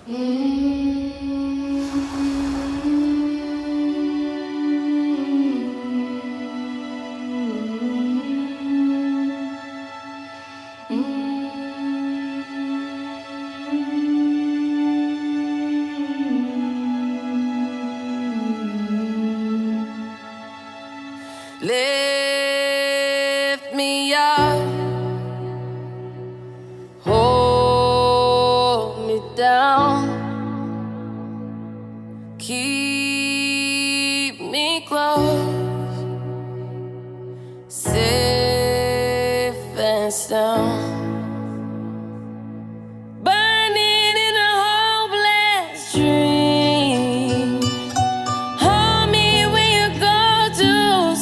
Lift me up, hold me down, keep me close, safe and sound. Burning in a hopeless dream. Hold me when you go to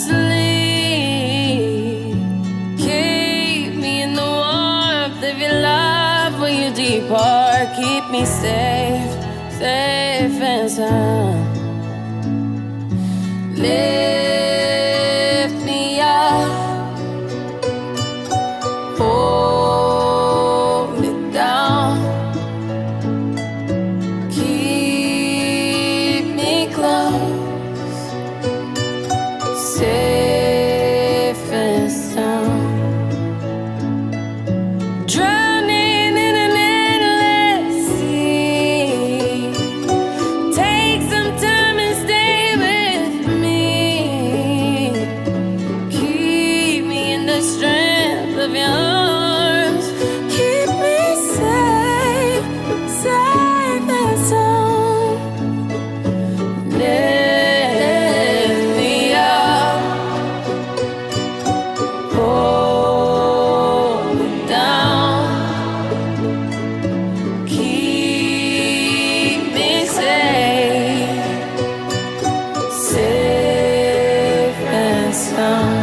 sleep. Keep me in the warmth of your love when you depart. Keep me safe, safe and sound. Lift me up, hold me down, keep me close, safe and sound. Drowning in an endless sea. Take some time and stay with me. Keep me in the strength of your arms. Keep me safe, safe and sound. Lift me up, hold me down, keep me safe, safe and sound.